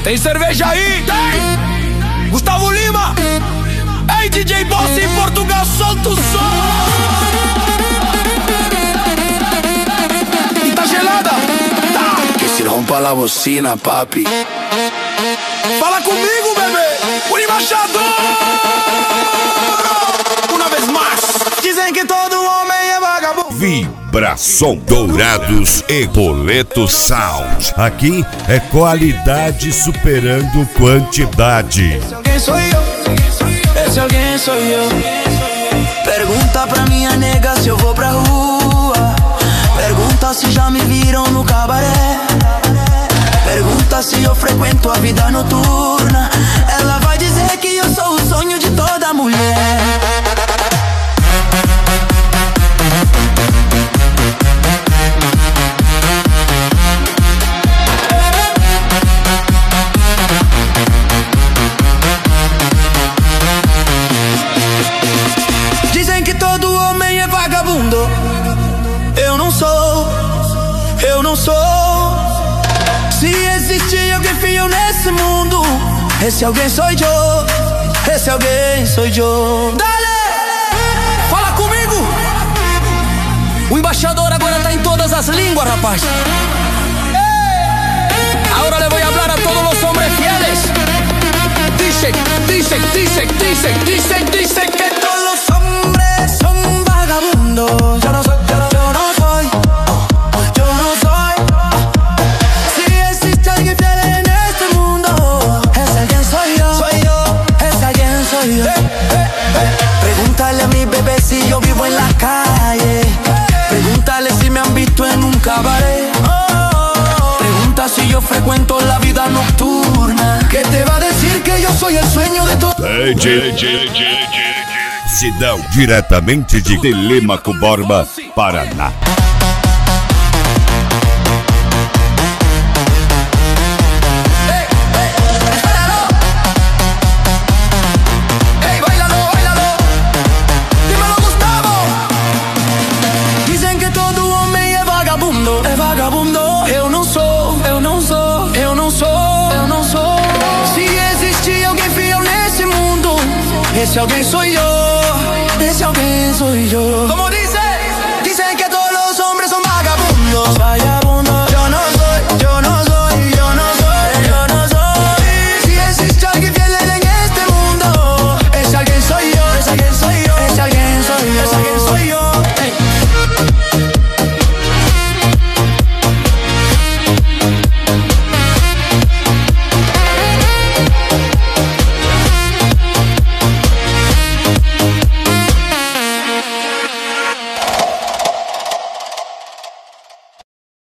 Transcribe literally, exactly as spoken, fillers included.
Tem cerveja aí? Tem! Gustavo Lima! Ei, D J Boss em Portugal, solta o som! E tá gelada? Tá! Que se rompa la bocina, papi. Fala comigo, bebê! O embaixador! Uma vez mais! Dizem que todo homem é vagabundo. Vibração Dourados e Boleto Sound. Aqui é qualidade superando quantidade. Esse alguém sou eu. Esse alguém sou eu. Pergunta pra minha nega se eu vou pra rua. Pergunta se já me viram no cabaré. Pergunta se eu frequento a vida noturna. Ela vai dizer que eu sou o sonho de toda mulher. Dizem que todo homem é vagabundo. Eu não sou, eu não sou. Se existe alguém feio nesse mundo, esse alguém sou eu, esse alguém sou eu. Dale! Fala comigo! O embaixador agora tá em todas as línguas, rapaz. Agora le voy a hablar a todos los hombres fieles. Dicen, dicen, dicen, dicen, dicen, dicen que todos los hombres son vagabundos. Yo no soy, yo no, yo no soy, yo no soy. Si existe alguien fiel en este mundo, ese alguien soy yo, soy yo, ese alguien soy yo. Eh, eh, eh. Pregúntale a mi bebé si yo vivo en la calle. Pregúntale si me han visto en un cabaret. Pregunta si yo frecuento la vida nocturna. ¿Qué te va a decir que yo soy el sueño de todo? D J Sidão, diretamente de Telêmaco Borba, Paraná. Esse alguém sou eu, esse alguém sou eu. Como dizem, dizem que todos los hombres son vagabundos.